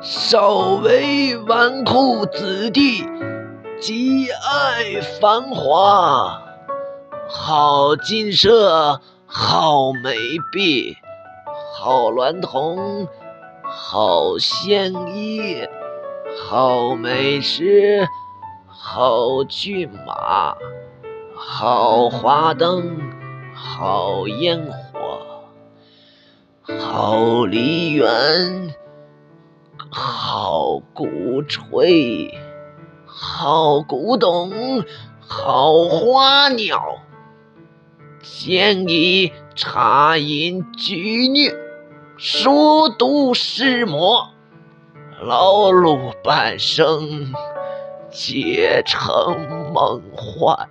少为纨绔子弟，极爱繁华。好金舍，好梅壁，好娈童，好鲜衣，好美食，好骏马，好花灯，好烟火，好梨园，好鼓吹，好古董，好花鸟。兼以茶饮居虐，熟读诗魔，劳碌半生，皆成梦幻。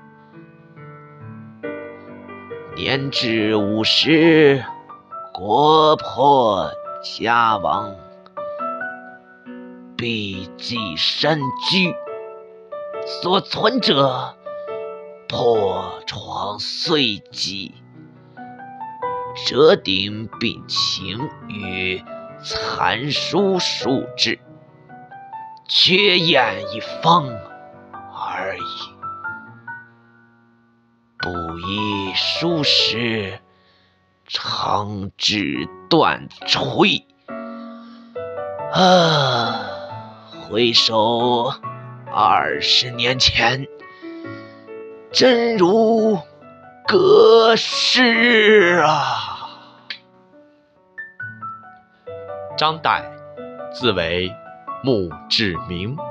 年至50，国破家亡，必寄身居，所存者破床碎几，折顶并情与残书数之，缺砚一方而已。不以书时，长指断吹。回首20年前，真如隔世啊！ 张岱，字为墓志铭，